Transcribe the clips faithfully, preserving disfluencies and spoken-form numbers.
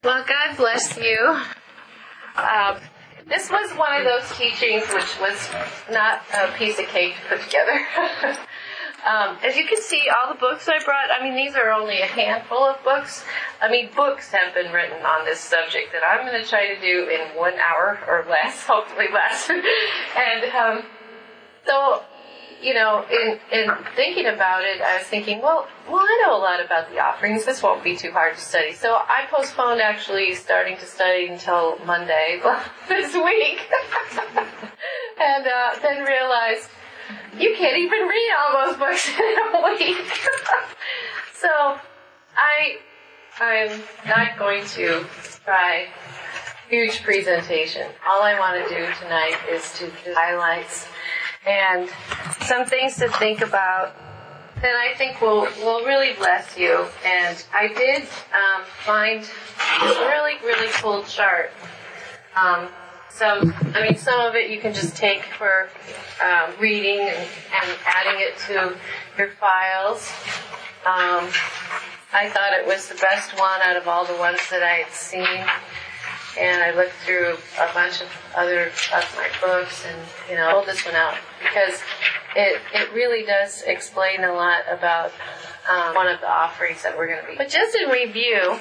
Well, God bless you. Um, this was one of those teachings which was not a piece of cake to put together. um, as you can see, all the books I brought, I mean, these are only a handful of books. I mean, books have been written on this subject that I'm going to try to do in one hour or less, hopefully less. and um, so... You know, in, in thinking about it, I was thinking, well, well, I know a lot about the offerings. This won't be too hard to study. So I postponed actually starting to study until Monday this week. and uh, then realized, you can't even read all those books in a week. so I, I'm not going to try huge presentation. All I want to do tonight is to do highlights and some things to think about that I think will, will really bless you. And I did um, find this really, really cool chart. Um, so, I mean, some of it you can just take for um, reading and, and adding it to your files. Um, I thought it was the best one out of all the ones that I had seen. And I looked through a bunch of other of my books and, you know, pulled this one out because it it really does explain a lot about um, one of the offerings that we're going to be. But just in review,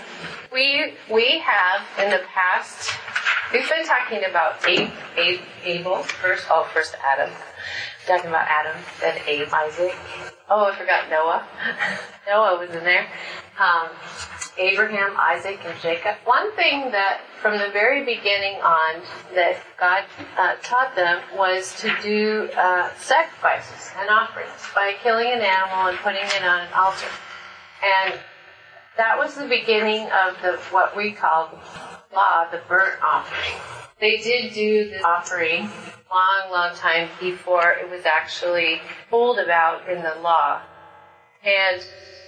we we have in the past, we've been talking about Abe, Abe, Abel, first, oh, first Adam. Talking about Adam, then Abe, Isaac. Oh, I forgot Noah. Noah was in there. Um, Abraham, Isaac, and Jacob. One thing that from the very beginning on that God uh, taught them was to do uh, sacrifices and offerings by killing an animal and putting it on an altar. And that was the beginning of the what we call law, the burnt offering. They did do the offering long, long time before it was actually told about in the law. And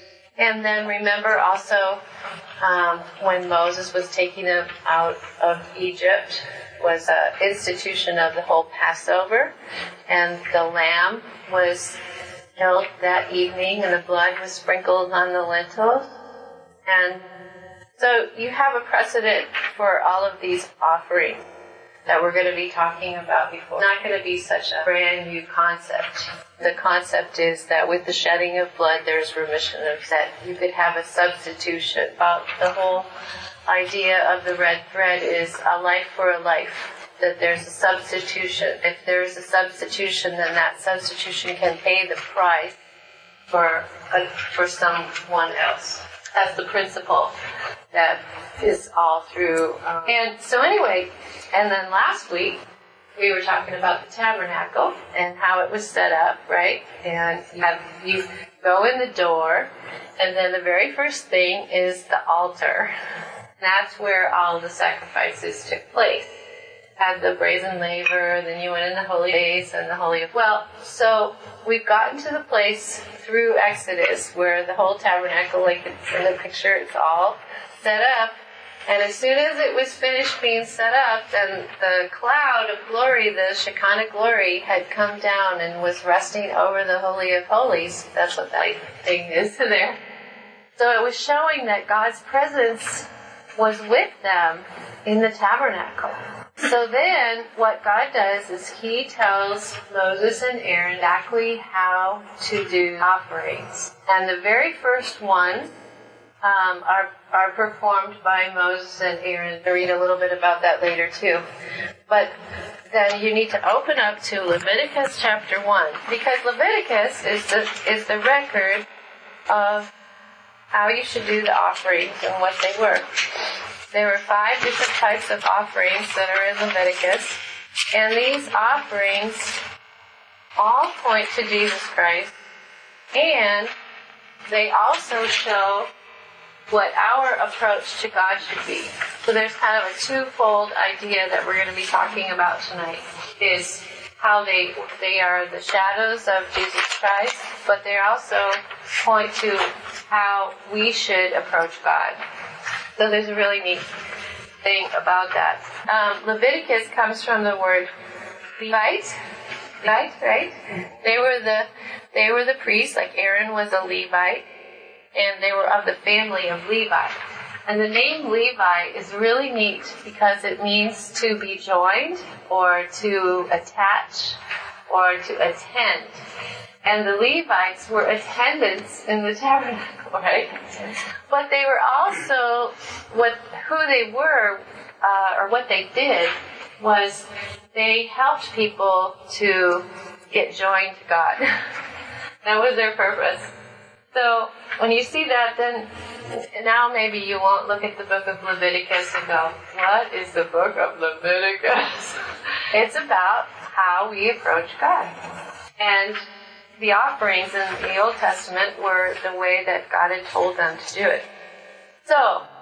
And then remember also um, when Moses was taking them out of Egypt was an institution of the whole Passover, and the lamb was killed that evening and the blood was sprinkled on the lintels. And so you have a precedent for all of these offerings that we're going to be talking about before. It's not going to be such a brand new concept. The concept is that with the shedding of blood, there's remission of that. You could have a substitution. About the whole idea of the red thread is a life for a life. That there's a substitution. If there's a substitution, then that substitution can pay the price for a, for someone else. That's the principle that is all through. Um, and so anyway, and then last week, we were talking about the tabernacle and how it was set up, right? And you, have, you go in the door, and then the very first thing is the altar. That's where all the sacrifices took place. Had the brazen laver, then you went in the holy place and the holy of... Well, so we've gotten to the place through Exodus where the whole tabernacle, like in the picture, it's all set up. And as soon as it was finished being set up, then the cloud of glory, the Shekinah glory, had come down and was resting over the Holy of Holies. That's what that thing is there. So it was showing that God's presence was with them in the tabernacle. So then what God does is he tells Moses and Aaron exactly how to do offerings. And the very first one Um, are are performed by Moses and Aaron. I'll read a little bit about that later too. But then you need to open up to Leviticus chapter one, because Leviticus is the is the record of how you should do the offerings and what they were. There were five different types of offerings that are in Leviticus, and these offerings all point to Jesus Christ, and they also show what our approach to God should be. So there's kind of a twofold idea that we're going to be talking about tonight, is how they they are the shadows of Jesus Christ, but they also point to how we should approach God. So there's a really neat thing about that. Um, Leviticus comes from the word Levite, Levite, right? They were the they were the priests, like Aaron was a Levite. And they were of the family of Levi. And the name Levi is really neat because it means to be joined or to attach or to attend. And the Levites were attendants in the tabernacle, right? But they were also, what who they were, uh, or what they did, was they helped people to get joined to God. That was their purpose. So when you see that, then now maybe you won't look at the book of Leviticus and go, what is the book of Leviticus? It's about how we approach God. And the offerings in the Old Testament were the way that God had told them to do it. So,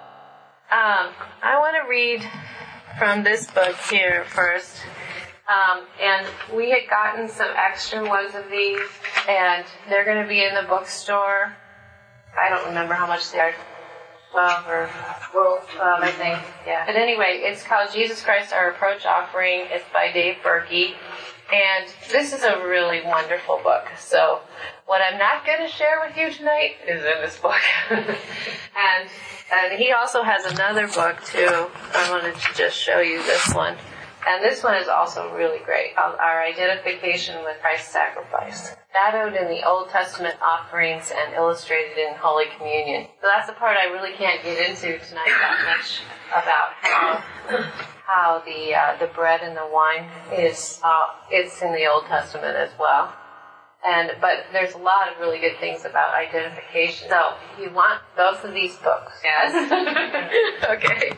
um, I want to read from this book here first. Um, and we had gotten some extra ones of these, and they're going to be in the bookstore. I don't remember how much they are. twelve or twelve, I think. Yeah. But anyway, it's called Jesus Christ, Our Approach Offering. It's by Dave Berkey. And this is a really wonderful book. So what I'm not going to share with you tonight is in this book. and and he also has another book, too. I wanted to just show you this one. And this one is also really great. Our Identification with Christ's Sacrifice. Shadowed in the Old Testament offerings and illustrated in Holy Communion. So that's the part I really can't get into tonight that much about how how the uh, the bread and the wine is uh, it's in the Old Testament as well. And but there's a lot of really good things about identification. So you want both of these books? Yes. Okay.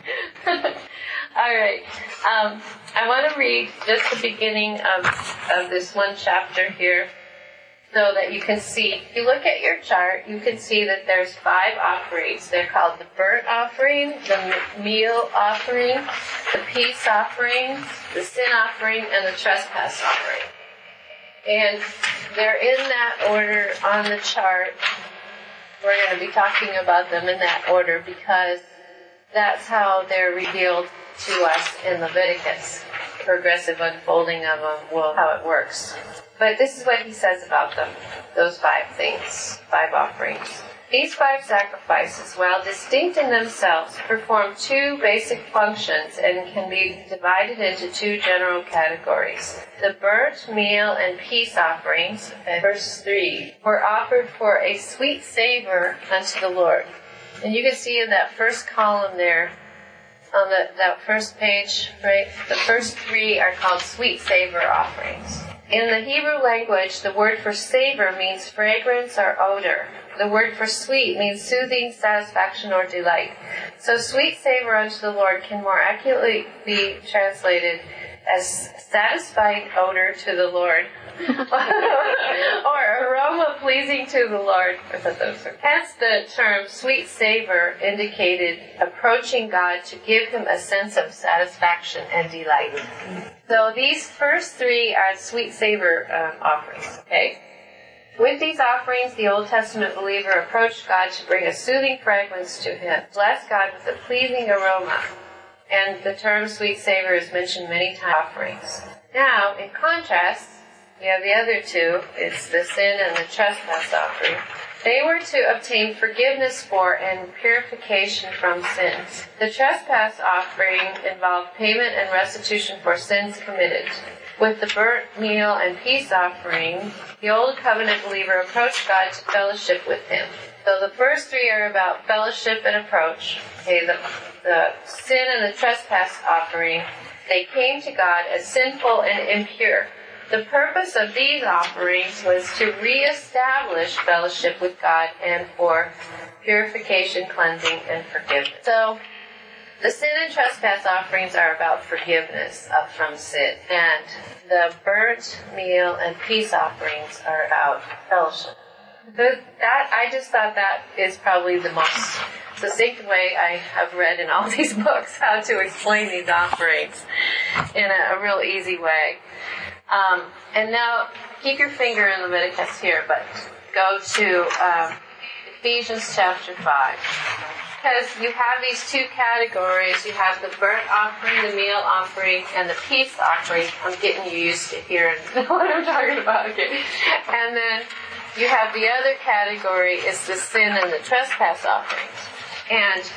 All right. Um, I want to read just the beginning of of this one chapter here, so that you can see. If you look at your chart, you can see that there's five offerings. They're called the burnt offering, the meal offering, the peace offering, the sin offering, and the trespass offering. And they're in that order on the chart. We're going to be talking about them in that order because that's how they're revealed to us in Leviticus. Progressive unfolding of them, well, how it works. But this is what he says about them, those five things, five offerings. These five sacrifices, while distinct in themselves, perform two basic functions and can be divided into two general categories. The burnt, meal, and peace offerings, verse three, were offered for a sweet savor unto the Lord. And you can see in that first column there, on the, that first page, right, the first three are called sweet savor offerings. In the Hebrew language, the word for savor means fragrance or odor. The word for sweet means soothing, satisfaction, or delight. So sweet savor unto the Lord can more accurately be translated as satisfying odor to the Lord, or aroma pleasing to the Lord. Hence the term sweet savor indicated approaching God to give him a sense of satisfaction and delight. So these first three are sweet savor um, offerings, okay? With these offerings, the Old Testament believer approached God to bring a soothing fragrance to him, bless God with a pleasing aroma. And the term sweet savor is mentioned many times in offerings. Now, in contrast, we have the other two. It's the sin and the trespass offering. They were to obtain forgiveness for and purification from sins. The trespass offering involved payment and restitution for sins committed. With the burnt meal and peace offering, the Old Covenant believer approached God to fellowship with him. So the first three are about fellowship and approach. Okay, the, the sin and the trespass offering, they came to God as sinful and impure. The purpose of these offerings was to reestablish fellowship with God and for purification, cleansing, and forgiveness. So, the sin and trespass offerings are about forgiveness up from sin, and the burnt meal and peace offerings are about fellowship. The, that I just thought that is probably the most succinct way I have read in all these books how to explain these offerings in a, a real easy way. Um, and now, keep your finger in Leviticus here, but go to um, Ephesians chapter five. Because you have these two categories. You have the burnt offering, the meal offering, and the peace offering. I'm getting you used to hearing what I'm talking about here. And then you have the other category is the sin and the trespass offerings. And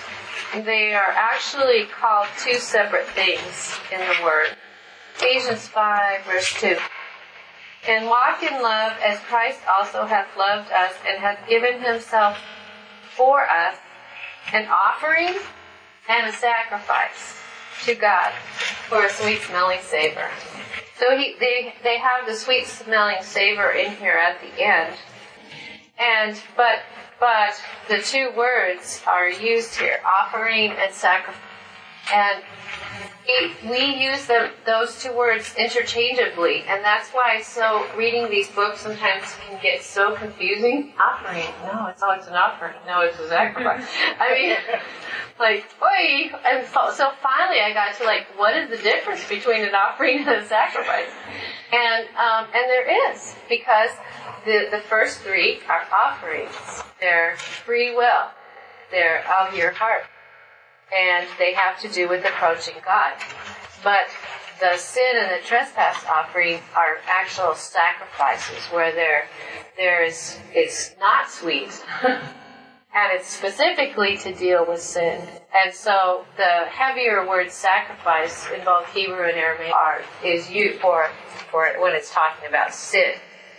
they are actually called two separate things in the Word. Ephesians five, verse two. And walk in love as Christ also hath loved us and hath given himself for us, an offering and a sacrifice to God for a sweet-smelling savor. So he, they, they have the sweet-smelling savor in here at the end. And, but, but the two words are used here, offering and sacrifice. And we, we use them, those two words interchangeably, and that's why so reading these books sometimes can get so confusing. Offering, no, it's always an offering. No, it's a sacrifice. I mean, like, oi! And so, so finally I got to like, what is the difference between an offering and a sacrifice? And um, and there is, because the the first three are offerings. They're free will. They're of your heart. And they have to do with approaching God. But the sin and the trespass offering are actual sacrifices where there, there is, it's not sweet. And it's specifically to deal with sin. And so the heavier word sacrifice in both Hebrew and Aramaic are, is used for, for when it's talking about sin.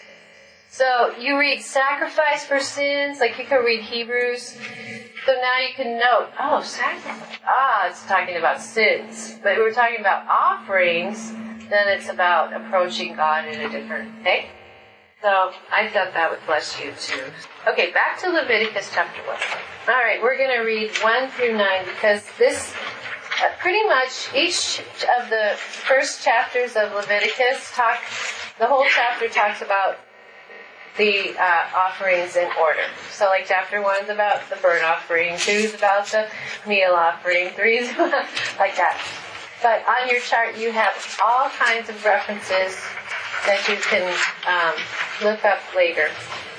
So you read sacrifice for sins, like you can read Hebrews. So now you can note, oh, sacrifice. Ah, it's talking about sins. But if we're talking about offerings, then it's about approaching God in a different way. So I thought that would bless you too. Okay, back to Leviticus chapter one. All right, we're going to read one through nine because this, uh, pretty much each of the first chapters of Leviticus talk, the whole chapter talks about the uh, offerings in order. So like chapter one is about the burnt offering, two is about the meal offering, three is about, like that. But on your chart you have all kinds of references that you can um, look up later.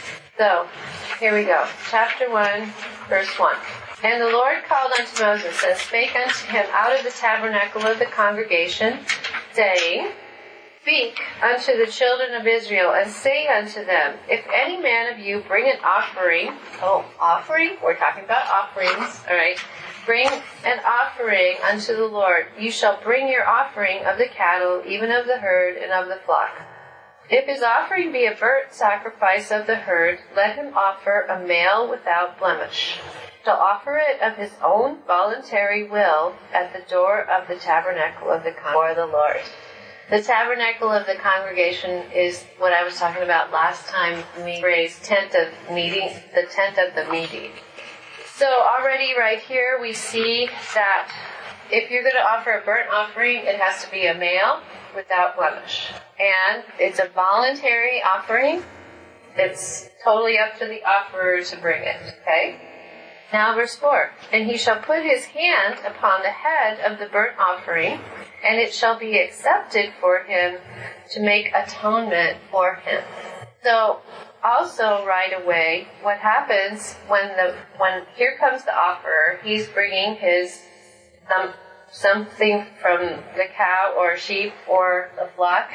So here we go. Chapter one, verse one. And the Lord called unto Moses and spake unto him out of the tabernacle of the congregation, saying, Speak unto the children of Israel, and say unto them, If any man of you bring an offering, oh, offering? We're talking about offerings, all right. Bring an offering unto the Lord. You shall bring your offering of the cattle, even of the herd, and of the flock. If his offering be a burnt sacrifice of the herd, let him offer a male without blemish. He shall offer it of his own voluntary will at the door of the tabernacle of the congregation for the Lord. The tabernacle of the congregation is what I was talking about last time, the phrase tent of meeting, the tent of the meeting. So already right here we see that if you're going to offer a burnt offering, it has to be a male without blemish. And it's a voluntary offering. It's totally up to the offerer to bring it, okay? Now verse four. And he shall put his hand upon the head of the burnt offering, and it shall be accepted for him to make atonement for him. So also right away, what happens when the when here comes the offerer, he's bringing his um, something from the cow or sheep or the flock.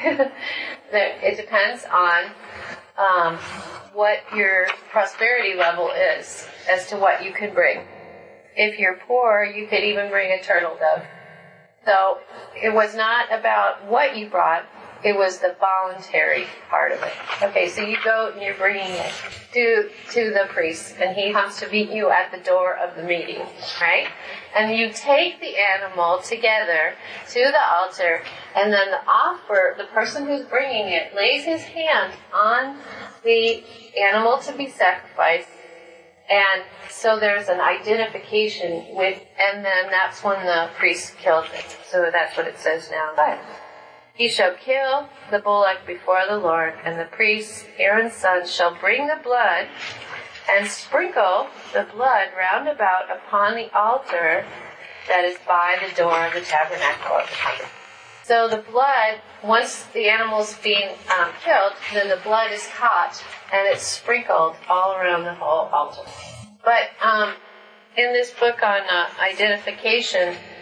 It depends on um, what your prosperity level is as to what you can bring. If you're poor, you could even bring a turtle dove. So it was not about what you brought, it was the voluntary part of it. Okay, so you go and you're bringing it to, to the priest, and he comes to meet you at the door of the meeting, right? And you take the animal together to the altar, and then the offer, the person who's bringing it, lays his hand on the animal to be sacrificed. And so there's an identification with, and then that's when the priest killed it. So that's what it says now. But he shall kill the bullock before the Lord, and the priest, Aaron's son, shall bring the blood and sprinkle the blood round about upon the altar that is by the door of the tabernacle of the congregation. So the blood, once the animal's being um, killed, then the blood is caught and it's sprinkled all around the whole altar. But um, in this book on uh, identification,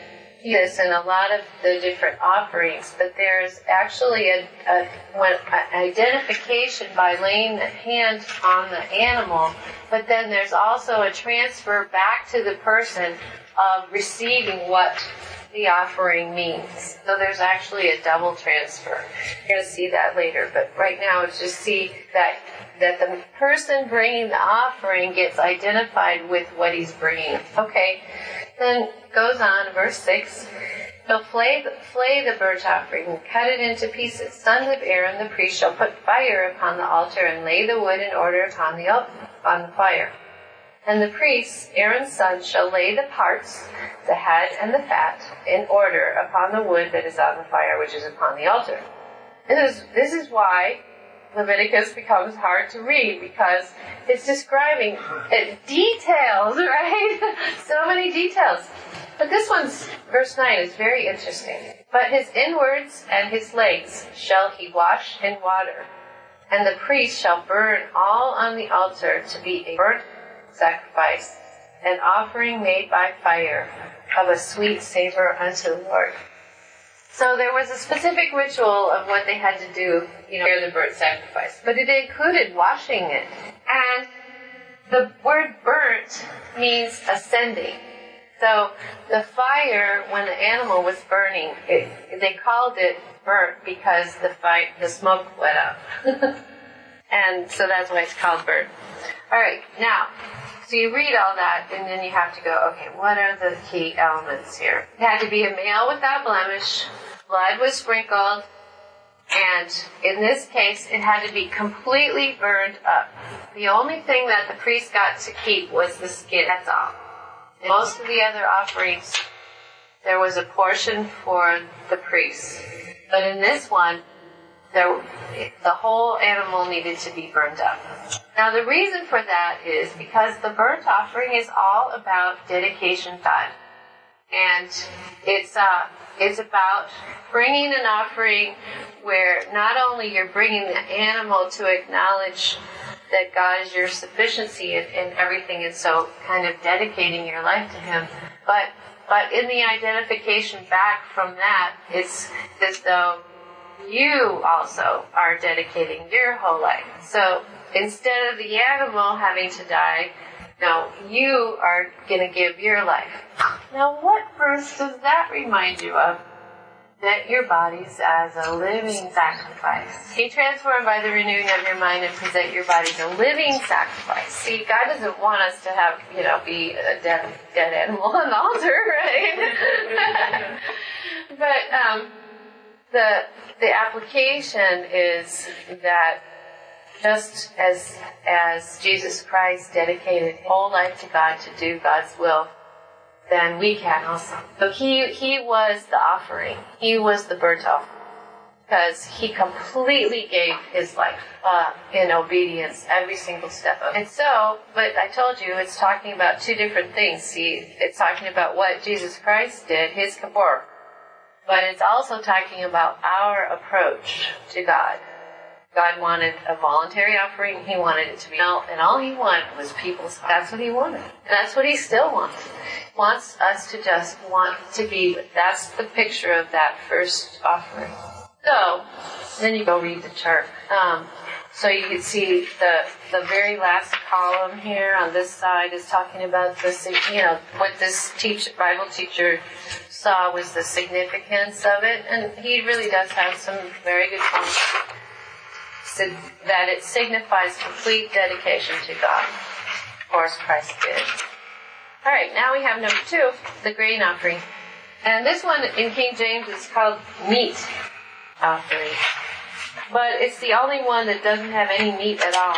this in a lot of the different offerings, but there's actually a, a when a identification by laying the hand on the animal, but then there's also a transfer back to the person of receiving what the offering means. So there's actually a double transfer. You're going to see that later, but right now it's just see that that the person bringing the offering gets identified with what he's bringing. Okay, then goes on, verse six. He'll flay the, flay the burnt offering and cut it into pieces. Sons of Aaron, the priest, shall put fire upon the altar and lay the wood in order upon the, on the fire. And the priests, Aaron's sons, shall lay the parts, the head and the fat, in order upon the wood that is on the fire, which is upon the altar. This is, this is why Leviticus becomes hard to read, because it's describing it, details, right? So many details. But this one's, verse nine, is very interesting. But his inwards and his legs shall he wash in water, and the priest shall burn all on the altar to be a burnt sacrifice, an offering made by fire of a sweet savor unto the Lord. So there was a specific ritual of what they had to do, you know, near the burnt sacrifice. But it included washing it. And the word burnt means ascending. So the fire, when the animal was burning, it, they called it burnt because the fire, the smoke went up. And so that's why it's called burnt. All right, now, so you read all that, and then you have to go, okay, what are the key elements here? It had to be a male without blemish, blood was sprinkled, and in this case, it had to be completely burned up. The only thing that the priest got to keep was the skin, that's all. In most of the other offerings, there was a portion for the priest. But in this one, there, the whole animal needed to be burned up. Now the reason for that is because the burnt offering is all about dedication to God. And it's uh, it's about bringing an offering where not only you're bringing the animal to acknowledge that God is your sufficiency in, in everything, and so kind of dedicating your life to Him, but but in the identification back from that, it's as though you also are dedicating your whole life. So instead of the animal having to die, no, you are going to give your life. Now, what verse does that remind you of? That your bodies as a living sacrifice. Be transformed by the renewing of your mind and present your bodies a living sacrifice. See, God doesn't want us to have, you know, be a dead, dead animal on the altar, right? But um, the the application is that just as as Jesus Christ dedicated his whole life to God to do God's will, then we can also. So he he was the offering. He was the burnt offering. Because he completely gave his life uh, in obedience every single step of it. And so, but I told you, it's talking about two different things. See, it's talking about what Jesus Christ did, his work. But it's also talking about our approach to God. God wanted a voluntary offering. He wanted it to be, and all he wanted was people's hearts. That's what he wanted. And that's what he still wants. He wants us to just want to be, that's the picture of that first offering. So, then you go read the chart. Um, so you can see the the very last column here on this side is talking about this, you know, what this teach, Bible teacher saw was the significance of it. And he really does have some very good points. So that it signifies complete dedication to God. Of course, Christ did. All right, now we have number two, the grain offering. And this one in King James is called meat offering. But it's the only one that doesn't have any meat at all.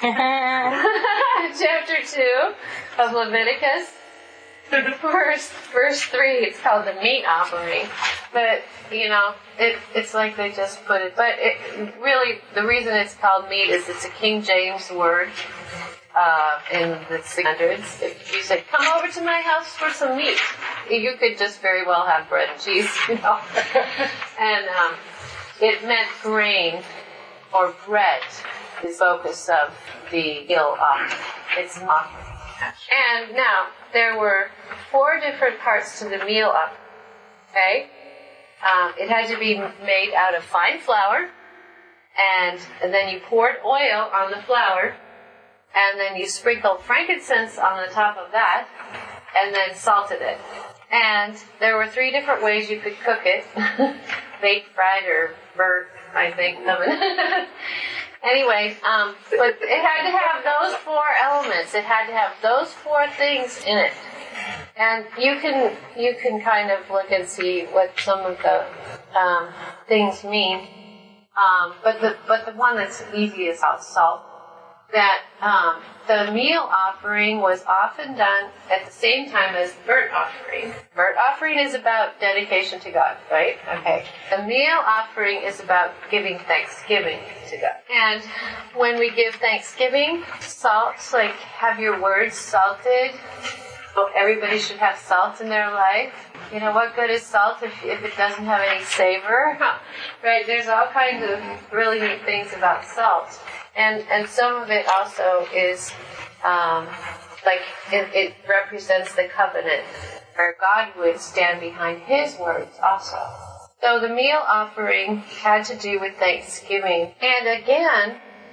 Chapter two of Leviticus, verse, verse three, it's called the meat offering. But, you know, it, it's like they just put it. But it really, the reason it's called meat is it's a King James word. Uh, in the six hundreds, if you said, come over to my house for some meat, you could just very well have bread and cheese, you know. And um, it meant grain or bread, the focus of the meal offering. It's an offering. And now, there were four different parts to the meal offering. Okay? Um, it had to be made out of fine flour, and, and then you poured oil on the flour, and then you sprinkled frankincense on the top of that, and then salted it. And there were three different ways you could cook it. Baked, fried, or burnt, I think, oven. Anyway, um, but it had to have those four elements. It had to have those four things in it. And you can you can kind of look and see what some of the um, things mean. Um, but the but the one that's easy is salt. That um, the meal offering was often done at the same time as the burnt offering. Burnt offering is about dedication to God, right? Okay. The meal offering is about giving thanksgiving to God. And when we give thanksgiving, salt, like have your words salted. So everybody should have salt in their life. You know, what good is salt if, if it doesn't have any savor? Right? There's all kinds of really neat things about salt. And and some of it also is, um, like, it, it represents the covenant, where God would stand behind His words also. So the meal offering had to do with thanksgiving. And again,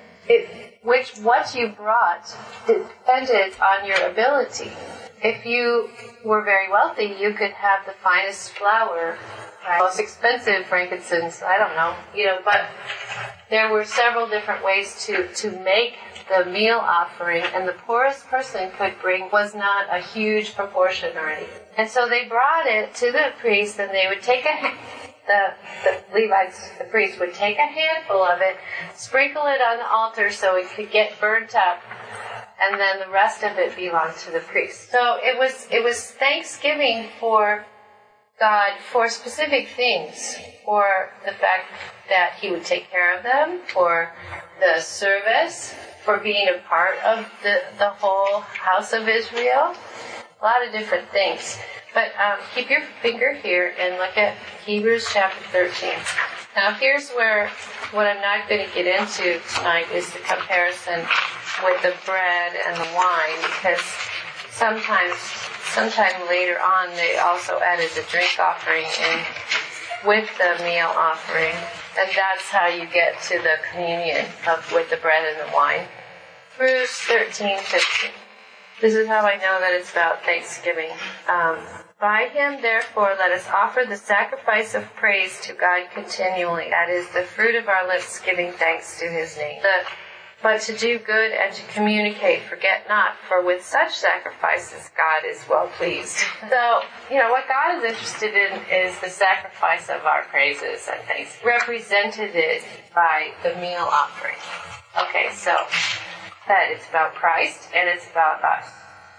it, which what you brought depended on your ability. If you were very wealthy, you could have the finest flour, right? Most expensive frankincense, I don't know, you know, but there were several different ways to, to make the meal offering, and the poorest person could bring was not a huge proportion or anything. And so they brought it to the priest, and they would take a, the, the Levites, the priest would take a handful of it, sprinkle it on the altar so it could get burnt up, and then the rest of it belonged to the priest. So it was it was thanksgiving for God for specific things, for the fact that He would take care of them, for the service, for being a part of the, the whole house of Israel. A lot of different things. But um, keep your finger here and look at Hebrews chapter thirteen. Now here's where what I'm not going to get into tonight is the comparison with the bread and the wine, because sometimes, sometime later on, they also added the drink offering in with the meal offering, and that's how you get to the communion of with the bread and the wine. Hebrews thirteen fifteen. This is how I know that it's about Thanksgiving. Um, By Him, therefore, let us offer the sacrifice of praise to God continually. That is the fruit of our lips, giving thanks to His name. The But to do good and to communicate, forget not, for with such sacrifices God is well pleased. So, you know, what God is interested in is the sacrifice of our praises and thanks, represented by the meal offering. Okay, so that it's about Christ and it's about us.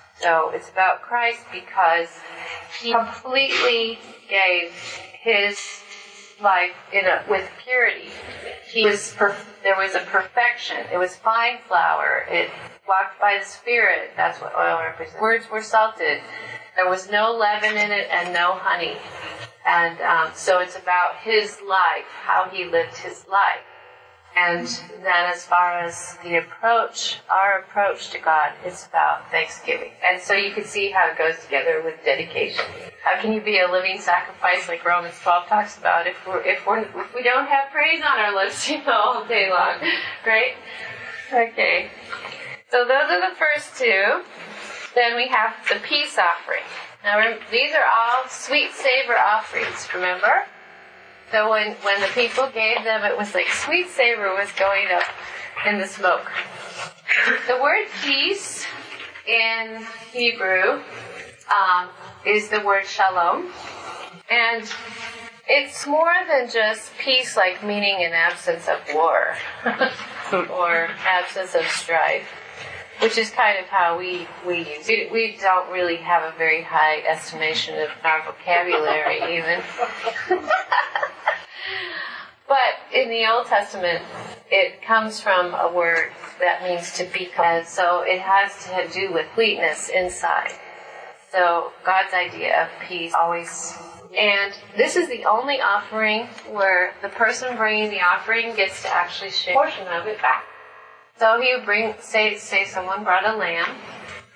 So it's about Christ because He completely gave His life in a, with purity. He was perf- there was a perfection. It was fine flour. It walked by the Spirit. That's what oil represents. Words were salted. There was no leaven in it and no honey. And um, so it's about His life, how He lived His life. And then as far as the approach, our approach to God, it's about thanksgiving. And so you can see how it goes together with dedication. How can you be a living sacrifice like Romans twelve talks about if we're, if we're, if we don't have praise on our lips, you know, all day long, right? Okay. So those are the first two. Then we have the peace offering. Now these are all sweet savor offerings, remember? So when, when the people gave them, it was like sweet savor was going up in the smoke. The word peace in Hebrew um, is the word shalom. And it's more than just peace, like meaning an absence of war or absence of strife, which is kind of how we, we use it. We don't really have a very high estimation of our vocabulary even. But in the Old Testament, it comes from a word that means to be, and so it has to do with completeness inside. So God's idea of peace always, and this is the only offering where the person bringing the offering gets to actually share a portion of it back. So he would bring, say, say someone brought a lamb,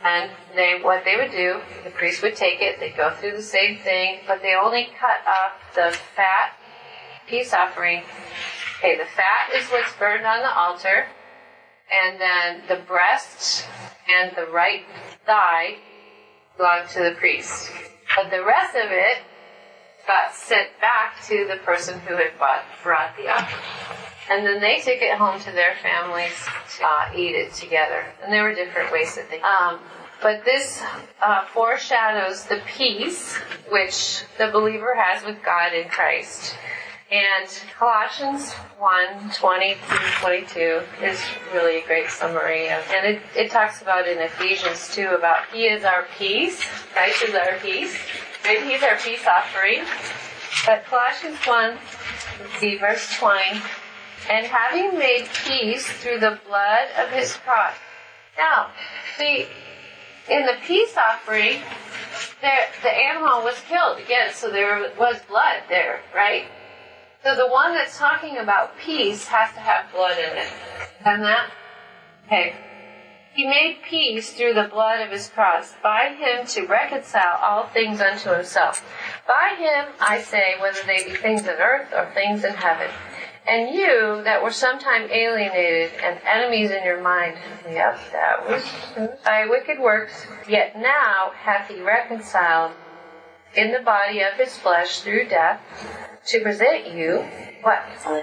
And they, what they would do, the priest would take it, they'd go through the same thing, but they only cut off the fat peace offering. Okay, the fat is what's burned on the altar, and then the breast and the right thigh belong to the priest. But the rest of it got sent back to the person who had bought, brought the offering. And then they took it home to their families to uh, eat it together. And there were different ways that they... Um, but this uh, foreshadows the peace which the believer has with God in Christ. And Colossians one, twenty through twenty-two is really a great summary of, and it, it talks about in Ephesians two about He is our peace, Christ is our peace, and He's our peace offering. But Colossians one, let's see, verse twenty, and having made peace through the blood of His cross. Now, see, in the peace offering, there, the animal was killed again, so there was blood there, right? So the one that's talking about peace has to have blood in it. And that? Okay. He made peace through the blood of His cross, by Him to reconcile all things unto Himself. By Him, I say, whether they be things in earth or things in heaven. And you that were sometime alienated and enemies in your mind, yep, that was by wicked works, yet now hath He reconciled in the body of His flesh through death, to present you, what?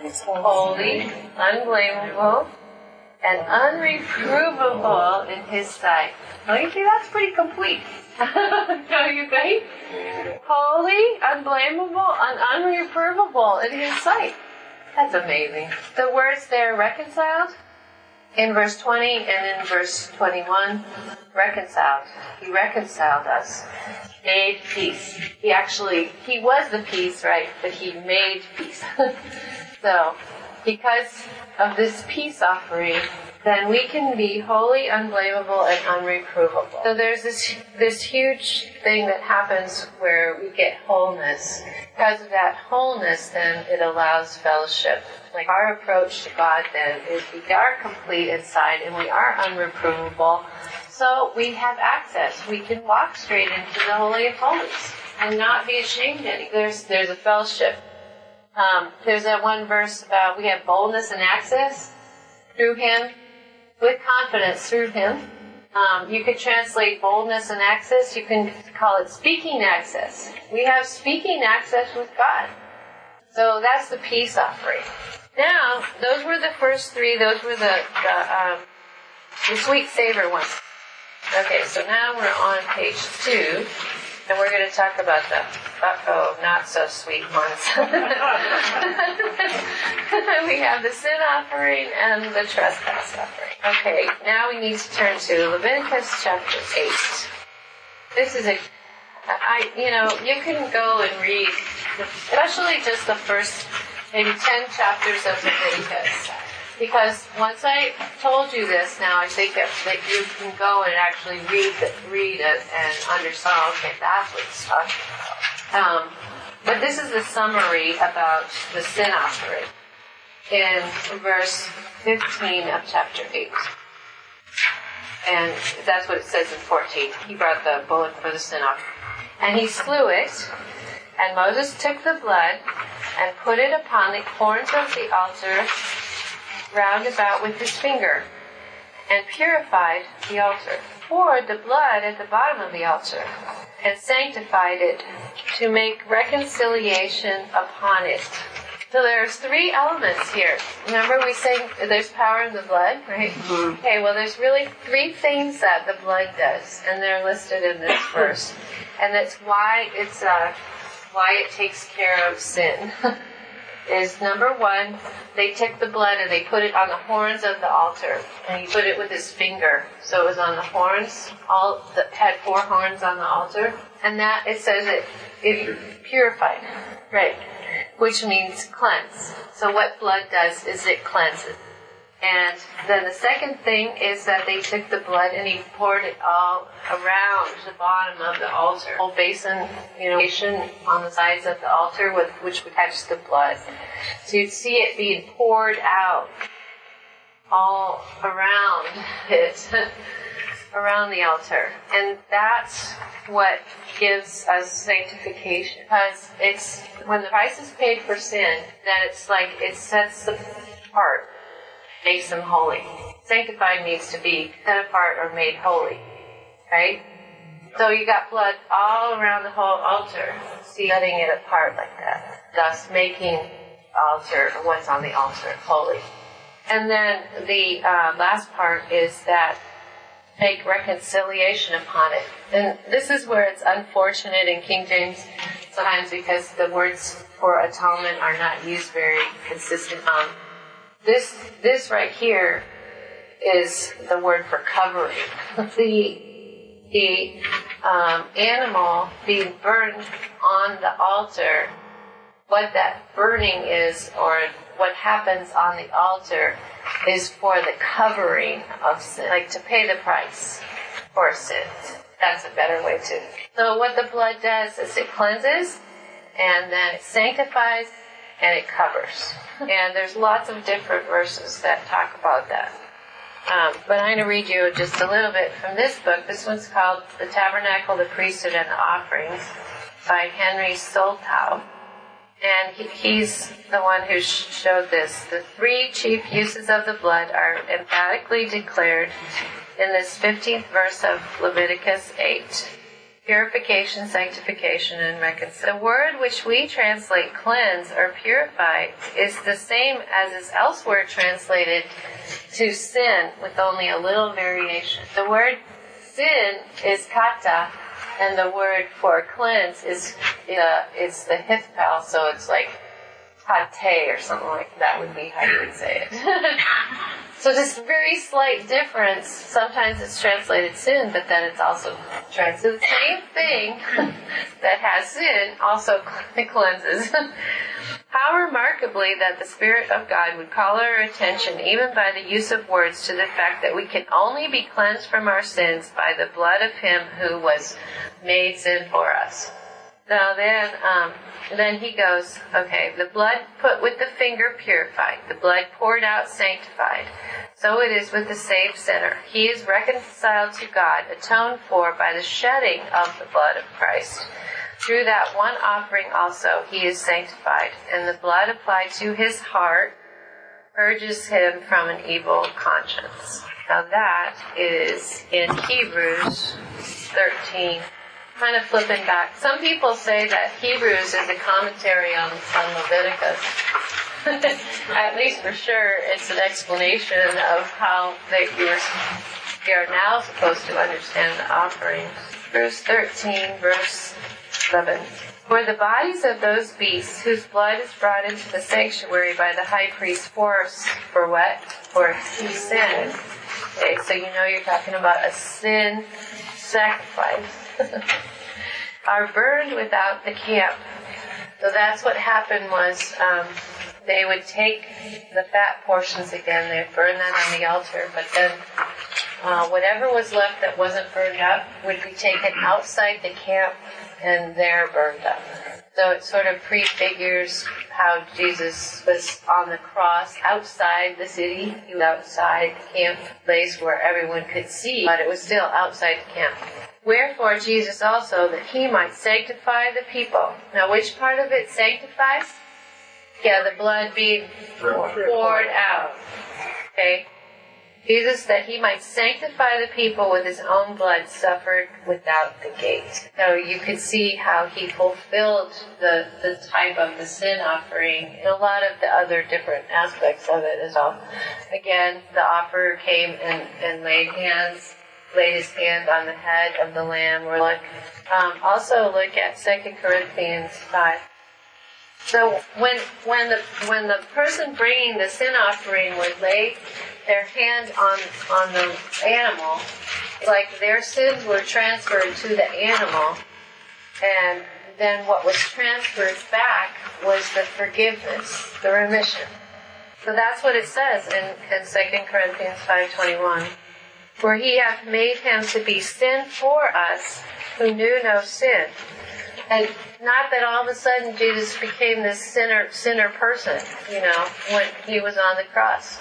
Holy, unblameable, and unreprovable in His sight. Don't you think that's pretty complete? Don't you think? Holy, unblameable, and unreprovable in His sight. That's amazing. The words there, reconciled, in verse twenty and in verse twenty-one, reconciled. He reconciled us. Made peace. He actually, He was the peace, right? But He made peace. So, because of this peace offering, then we can be holy, unblameable, and unreprovable. So there's this this huge thing that happens where we get wholeness. Because of that wholeness, then it allows fellowship. Like our approach to God then is we are complete inside and we are unreprovable. So we have access. We can walk straight into the Holy of Holies and not be ashamed anymore. There's there's a fellowship. Um, there's that one verse about we have boldness and access through Him, with confidence through Him. Um, you could translate boldness and access. You can call it speaking access. We have speaking access with God. So that's the peace offering. Now, those were the first three. Those were the the, um, the sweet savor ones. Okay, so now we're on page two, and we're going to talk about the, uh-oh, not so sweet ones. We have the sin offering and the trespass offering. Okay, now we need to turn to Leviticus chapter eight. This is a, I, you know, you can go and read, especially just the first maybe ten chapters of Leviticus. Because once I told you this, now I think that, that you can go and actually read it, read it and understand, okay, that's what it's talking about. Um, but this is the summary about the sin offering in verse fifteen of chapter eight. And that's what it says in fourteen. He brought the bullock for the sin offering. And he slew it, and Moses took the blood and put it upon the horns of the altar round about with his finger, and purified the altar, poured the blood at the bottom of the altar, and sanctified it to make reconciliation upon it. So there's three elements here. Remember we say there's power in the blood, right? Mm-hmm. Okay, well there's really three things that the blood does, and they're listed in this verse. And that's why it's uh, why it takes care of sin. Is number one, they took the blood and they put it on the horns of the altar, and he put it with his finger. So it was on the horns, all that had four horns on the altar, and that it says it, it purified, right? Which means cleanse. So what blood does is it cleanses. And then the second thing is that they took the blood and he poured it all around the bottom of the altar. Whole basin, you know, on the sides of the altar with which would catch the blood. So you'd see it being poured out. all around it, around the altar. And that's what gives us sanctification. Because it's, when the price is paid for sin, then it's like it sets them apart, makes them holy. Sanctified means to be set apart or made holy, right? So you got blood all around the whole altar, see, setting it apart like that, thus making altar, what's on the altar, holy. And then the uh, last part is that make reconciliation upon it. And this is where it's unfortunate in King James sometimes because the words for atonement are not used very consistent. Um, this this right here is the word for covering. the the um, animal being burned on the altar, what that burning is, or what happens on the altar, is for the covering of sin, like to pay the price for sin. That's a better way to. So what the blood does is it cleanses, and then it sanctifies, and it covers. And there's lots of different verses that talk about that. Um, but I'm going to read you just a little bit from this book. This one's called The Tabernacle, the Priesthood, and the Offerings by Henry Soltau. And he, he's the one who sh- showed this. The three chief uses of the blood are emphatically declared in this fifteenth verse of Leviticus eight. Purification, sanctification, and reconciliation. The word which we translate cleanse or purify is the same as is elsewhere translated to sin, with only a little variation. The word sin is kata, and the word for cleanse is uh, is the hithpal, so it's like tate or something like that would be how you would say it. So this very slight difference, sometimes it's translated sin, but then it's also translated the same thing that has sin, also cleanses. How remarkably that the Spirit of God would call our attention, even by the use of words, to the fact that we can only be cleansed from our sins by the blood of Him who was made sin for us. So then, um, then he goes, okay, the blood put with the finger purified, the blood poured out sanctified. So it is with the saved sinner. He is reconciled to God, atoned for by the shedding of the blood of Christ. Through that one offering also he is sanctified, and the blood applied to his heart purges him from an evil conscience. Now that is in Hebrews thirteen. Kind of flipping back. Some people say that Hebrews is a commentary on, on Leviticus. At least for sure, it's an explanation of how they, were, they are now supposed to understand the offerings. Verse thirteen, verse eleven. For the bodies of those beasts whose blood is brought into the sanctuary by the high priest for, for what? For sin. Okay, so you know you're talking about a sin sacrifice. Are burned without the camp. So that's what happened was um, they would take the fat portions again, they'd burn that on the altar, but then uh, whatever was left that wasn't burned up would be taken outside the camp and there burned up. So it sort of prefigures how Jesus was on the cross outside the city. He was outside the camp place where everyone could see, but it was still outside the camp. Wherefore Jesus also, that he might sanctify the people. Now which part of it sanctifies? Yeah, the blood being poured out. Okay. Jesus, that he might sanctify the people with his own blood, suffered without the gate. So you could see how he fulfilled the, the type of the sin offering and a lot of the other different aspects of it as well. Again, the offerer came and, and laid hands, laid his hand on the head of the lamb. Or look, um, also look at Second Corinthians five. So when when the when the person bringing the sin offering would lay their hand on on the animal, it's like their sins were transferred to the animal, and then what was transferred back was the forgiveness, the remission. So that's what it says in, in Second Corinthians five twenty-one. For he hath made him to be sin for us who knew no sin. And not that all of a sudden Jesus became this sinner sinner person, you know, when he was on the cross.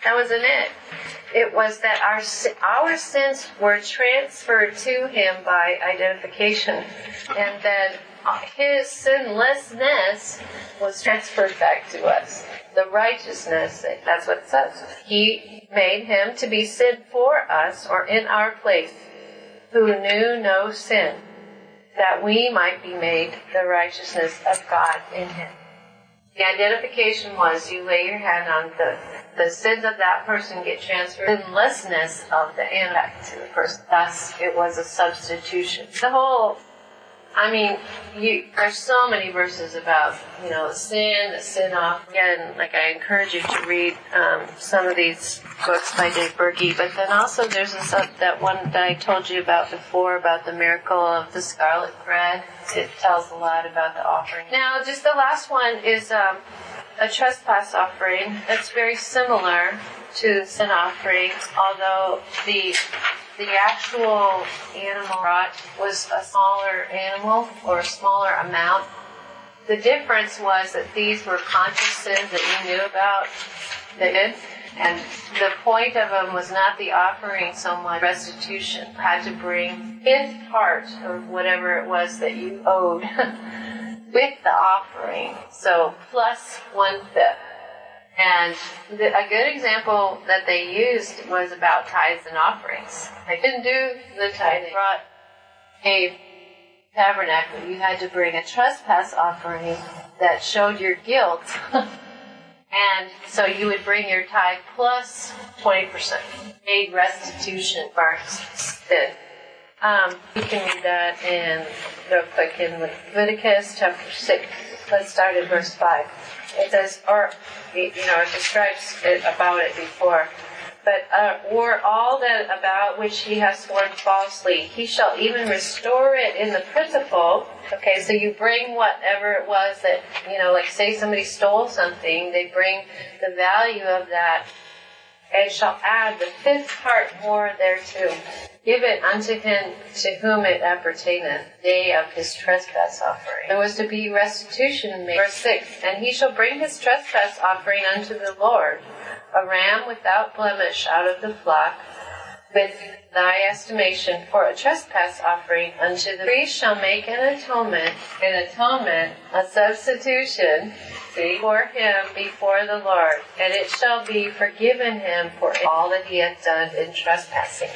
That wasn't it. It was that our our sins were transferred to him by identification, and then his sinlessness was transferred back to us. The righteousness, that's what it says. He made him to be sin for us, or in our place, who knew no sin, that we might be made the righteousness of God in him. The identification was you lay your hand on the, the sins of that person get transferred, the sinlessness of the impact to the person. Thus, it was a substitution. The whole, I mean, you, there's so many verses about, you know, the sin, the sin off. Again, like I encourage you to read um, some of these books by Dave Berkey. But then also there's a, that one that I told you about before about the miracle of the scarlet thread. It tells a lot about the offering. Now, just the last one is um, a trespass offering. That's very similar to the sin offering, although the the actual animal brought was a smaller animal or a smaller amount. The difference was that these were conscious sins that you knew about, that did, and the point of them was not the offering so much restitution. You had to bring fifth part of whatever it was that you owed with the offering, so plus one fifth. And the, a good example that they used was about tithes and offerings. They didn't do the tithe. They brought a tabernacle. You had to bring a trespass offering that showed your guilt. And so you would bring your tithe plus twenty percent. Made restitution first. Um, you can read that in real quick in Leviticus chapter six. Let's start at verse five. It says, or, you know, it describes it about it before. But, uh, or all that about which he has sworn falsely, he shall even restore it in the principal. Okay, so you bring whatever it was that, you know, like say somebody stole something, they bring the value of that, and shall add the fifth part more thereto. Give it unto him to whom it appertaineth, day of his trespass offering. There was to be restitution made. Verse six, and he shall bring his trespass offering unto the Lord, a ram without blemish out of the flock, with thy estimation for a trespass offering unto the priest shall make an atonement, an atonement, a substitution, see, for him before the Lord, and it shall be forgiven him for all that he hath done in trespassing.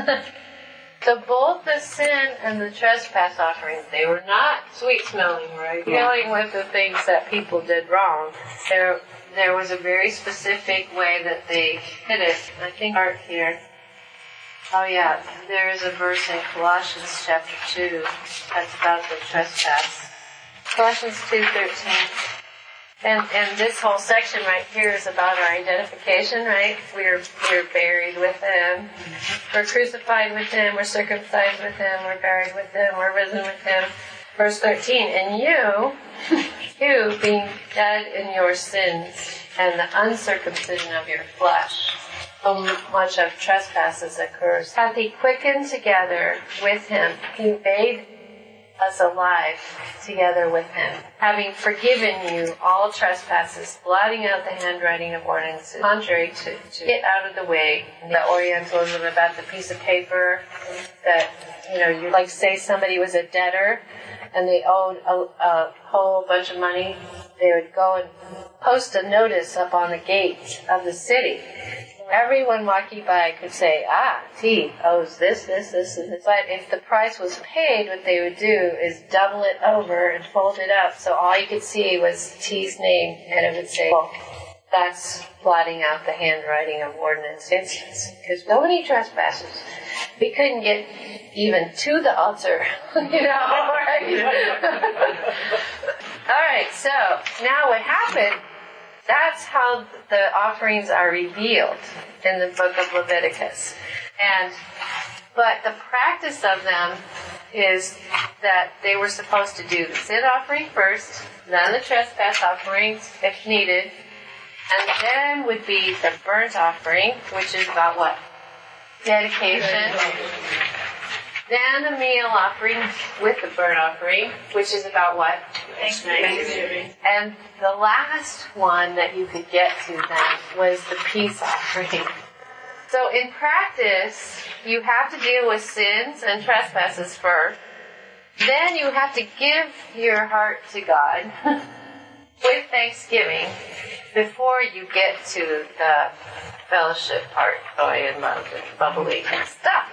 So both the sin and the trespass offerings, they were not sweet-smelling, right? Yeah. Dealing with the things that people did wrong. There, there was a very specific way that they did it. I think art here. Oh yeah, there is a verse in Colossians chapter two that's about the trespass. Colossians two thirteen. And and this whole section right here is about our identification, right? We're we're buried with him. We're crucified with him. We're circumcised with him. We're buried with him. We're risen with him. Verse thirteen. And you, you being dead in your sins and the uncircumcision of your flesh, so much of trespasses occurs, hath he quickened together with him. He made us alive together with him, having forgiven you all trespasses, blotting out the handwriting of ordinances, contrary to, to get out of the way. The Orientalism about the piece of paper that, you know, you like say somebody was a debtor and they owed a, a whole bunch of money, they would go and post a notice up on the gate of the city. Everyone walking by could say, ah, T owes this, this, this, and this. But if the price was paid, what they would do is double it over and fold it up. So all you could see was T's name, and it would say, well, that's blotting out the handwriting of ordinances. Because nobody trespasses. We couldn't get even to the altar, you know, right? All right, so now what happened, that's how the offerings are revealed in the book of Leviticus. And but the practice of them is that they were supposed to do the sin offering first, then the trespass offerings if needed, and then would be the burnt offering, which is about what? Dedication. Then the meal offering with the burnt offering, which is about what? Thanksgiving. And the last one that you could get to then was the peace offering. So in practice, you have to deal with sins and trespasses first. Then you have to give your heart to God with thanksgiving before you get to the fellowship part. Joy and love and bubbly stuff.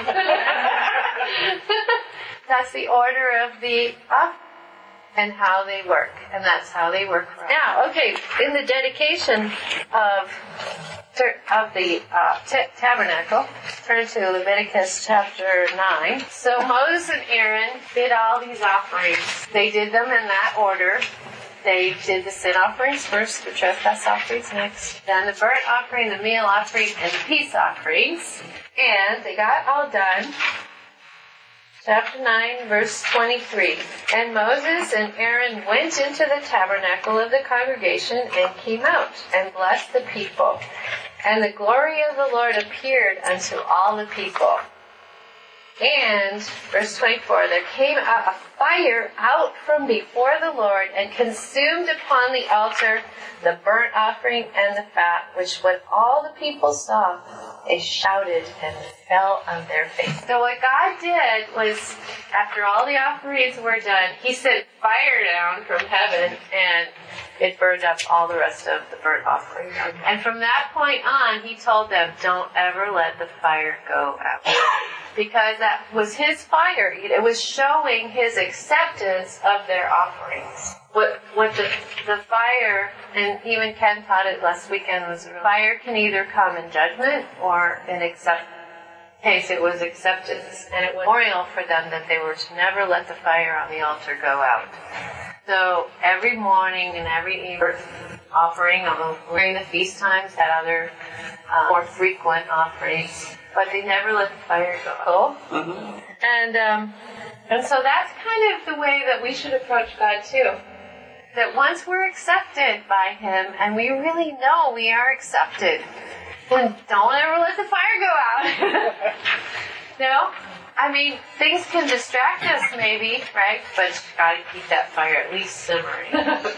That's the order of the up and how they work. And that's how they work for us. Now, okay, in the dedication of of the uh, t- tabernacle, turn to Leviticus chapter nine. So Moses and Aaron did all these offerings. They did them in that order. They did the sin offerings first, the trespass offerings next, then the burnt offering, the meal offering, and the peace offerings. And they got all done. Chapter nine, verse twenty-three. And Moses and Aaron went into the tabernacle of the congregation and came out and blessed the people. And the glory of the Lord appeared unto all the people. And, verse twenty-four, there came a fire out from before the Lord and consumed upon the altar the burnt offering and the fat, which when all the people saw, they shouted and fell on their face. So what God did was, after all the offerings were done, He sent fire down from heaven and it burned up all the rest of the burnt offering. And from that point on, He told them, don't ever let the fire go out. Because that was His fire. It was showing His acceptance of their offerings. What what the the fire, and even Ken taught it last weekend, was fire can either come in judgment or in acceptance. Case it was acceptance, and it was a memorial for them that they were to never let the fire on the altar go out. So every morning and every evening, offering during the feast times had other uh, more frequent offerings, but they never let the fire go out. Mm-hmm. And um, and so that's kind of the way that we should approach God too. That once we're accepted by Him, and we really know we are accepted, then don't ever let the fire go out. No? I mean, things can distract us maybe, right? But you gotta keep that fire at least simmering. um,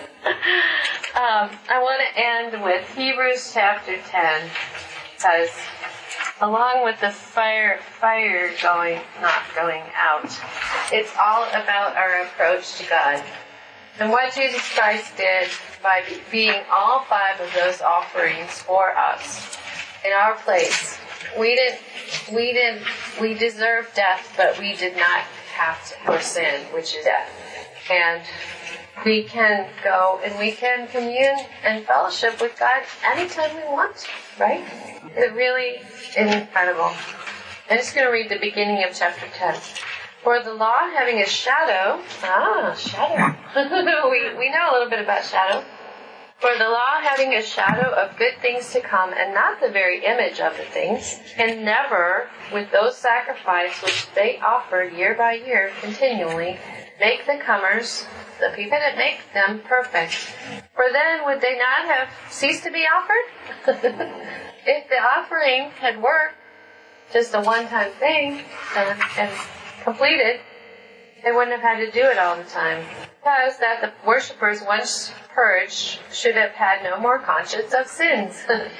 I want to end with Hebrews chapter ten, because along with the fire, fire going, not going out, it's all about our approach to God. And what Jesus Christ did by being all five of those offerings for us in our place. We didn't, we didn't, we deserved death, but we did not have to have sin, which is death. And we can go and we can commune and fellowship with God anytime we want to, right? It's really incredible. I'm just going to read the beginning of chapter ten. For the law having a shadow, ah, shadow. we, we know a little bit about shadow. For the law having a shadow of good things to come, and not the very image of the things, can never, with those sacrifices which they offered year by year continually, make the comers, the people that make them, perfect. For then would they not have ceased to be offered? If the offering had worked, just a one-time thing, and, and completed, they wouldn't have had to do it all the time. Because that the worshippers, once purged, should have had no more conscience of sins.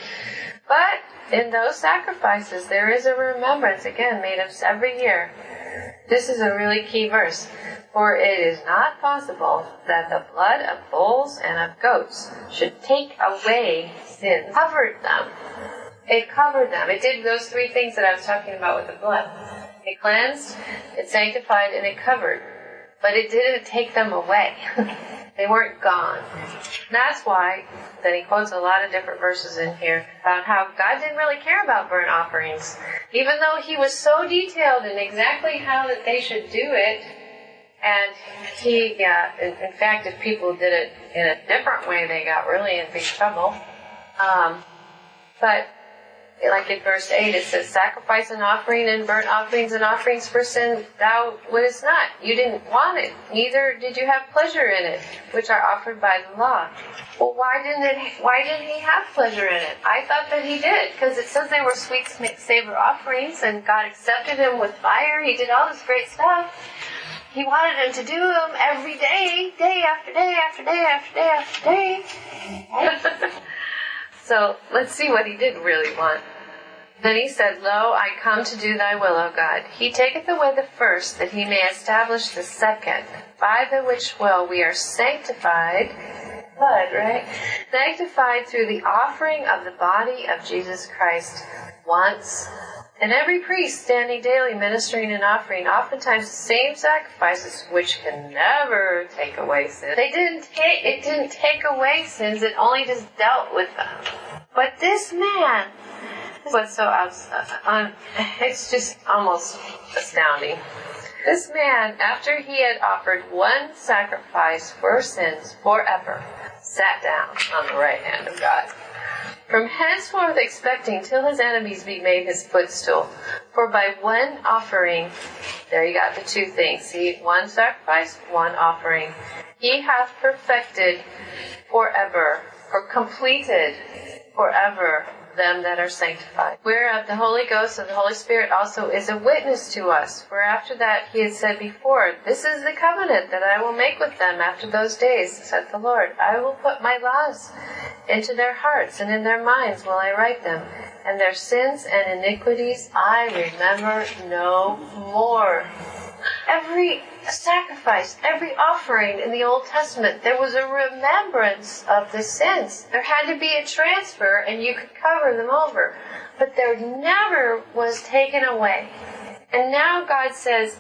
But in those sacrifices, there is a remembrance, again, made of every year. This is a really key verse. For it is not possible that the blood of bulls and of goats should take away sins. It covered them. It covered them. It did those three things that I was talking about with the blood. It cleansed, it sanctified, and it covered. But it didn't take them away. They weren't gone. That's why that he quotes a lot of different verses in here about how God didn't really care about burnt offerings. Even though He was so detailed in exactly how that they should do it, and He, yeah, in, in fact, if people did it in a different way, they got really in big trouble. Um, but like in verse eight, it says, sacrifice and offering and burnt offerings and offerings for sin thou wouldest not. You didn't want it. Neither did you have pleasure in it, which are offered by the law. Well, why didn't it, why didn't He have pleasure in it? I thought that He did, because it says they were sweet savor offerings, and God accepted Him with fire. He did all this great stuff. He wanted him to do them every day, day after day after day after day after day. So let's see what he did really want. Then he said, Lo, I come to do thy will, O God. He taketh away the first, that he may establish the second, by the which will we are sanctified, blood, right? Sanctified through the offering of the body of Jesus Christ once. And every priest standing daily ministering and offering oftentimes the same sacrifices, which can never take away sins. They didn't take, it didn't take away sins, it only just dealt with them. But this man, what's so um, it's just almost astounding. This man, after he had offered one sacrifice for sins forever, sat down on the right hand of God. From henceforth expecting till his enemies be made his footstool. For by one offering, there you got the two things. See, one sacrifice, one offering. He hath perfected forever, or completed forever, them that are sanctified. Whereof the Holy Ghost of the Holy Spirit also is a witness to us. For after that he had said before, This is the covenant that I will make with them after those days, saith the Lord. I will put my laws into their hearts, and in their minds will I write them. And their sins and iniquities I remember no more. Every sacrifice, every offering in the Old Testament, there was a remembrance of the sins. There had to be a transfer and you could cover them over. But there never was taken away. And now God says,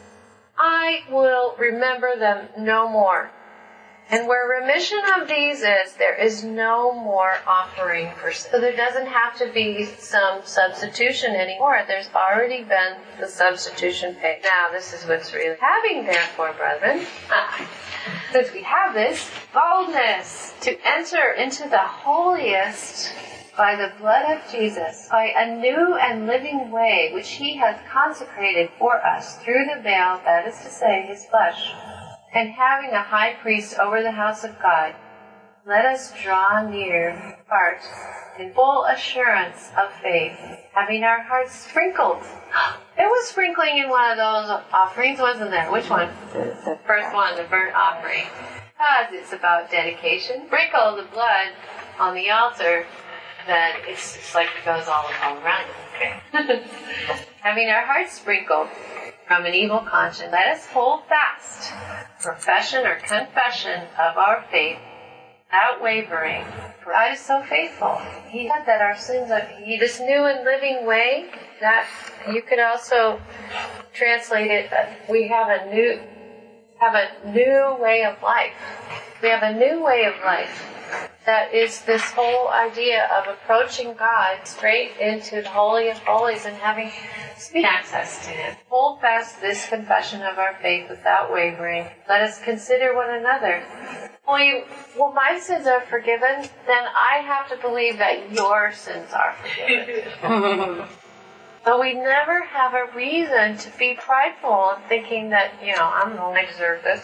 I will remember them no more. And where remission of these is, there is no more offering for sin. So there doesn't have to be some substitution anymore. There's already been the substitution paid. Now, this is what's really having, therefore, brethren, ah, since we have this boldness to enter into the holiest by the blood of Jesus, by a new and living way which he hath consecrated for us through the veil, that is to say, his flesh, and having a high priest over the house of God, let us draw near heart in full assurance of faith, having our hearts sprinkled. There was sprinkling in one of those offerings, wasn't there? Which one? The, the first one, the burnt offering. Because it's about dedication. Sprinkle the blood on the altar, then it's, it's like it goes all, all around. Okay. Having our hearts sprinkled from an evil conscience, let us hold fast profession or confession of our faith without wavering. For God is so faithful. He said that our sins are, he, this new and living way, that you could also translate it that we have a new, have a new way of life. We have a new way of life. That is this whole idea of approaching God straight into the Holy of Holies and having speak access to Him. Hold fast this confession of our faith without wavering. Let us consider one another. Well, you, well, my sins are forgiven, then I have to believe that your sins are forgiven. But we never have a reason to be prideful and thinking that, you know, I'm the one who deserve this.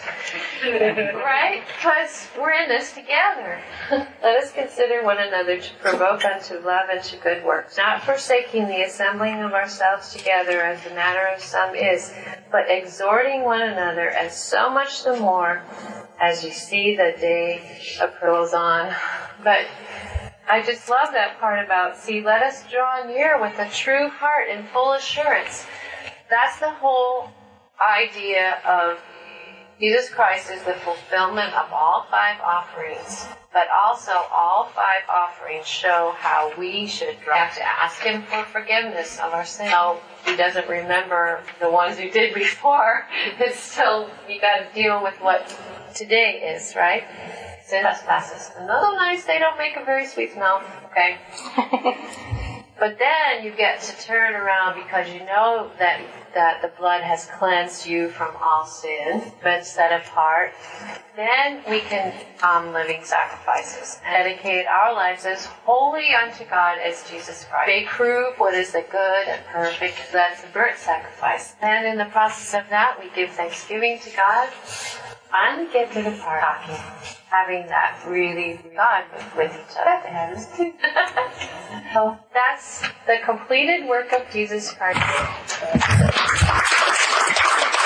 Right? Because we're in this together. Let us consider one another to provoke unto love and to good works, not forsaking the assembling of ourselves together as the manner of some is, but exhorting one another, and so much the more as you see the day approach on. But I just love that part about, see, let us draw near with a true heart and full assurance. That's the whole idea of Jesus Christ is the fulfillment of all five offerings, but also all five offerings show how we should have to ask Him for forgiveness of our sins. No, He doesn't remember the ones you did before. It's still, you got to deal with what today is, right? Sin trespasses. And those are nice, they don't make a very sweet smell, okay? But then you get to turn around because you know that that the blood has cleansed you from all sin, been set apart. Then we can um, living sacrifices and dedicate our lives as holy unto God as Jesus Christ. They prove what is the good and perfect. That's the burnt sacrifice. And in the process of that, we give thanksgiving to God. Finally get to the part talking, having that really God with each other. That too. So that's the completed work of Jesus Christ.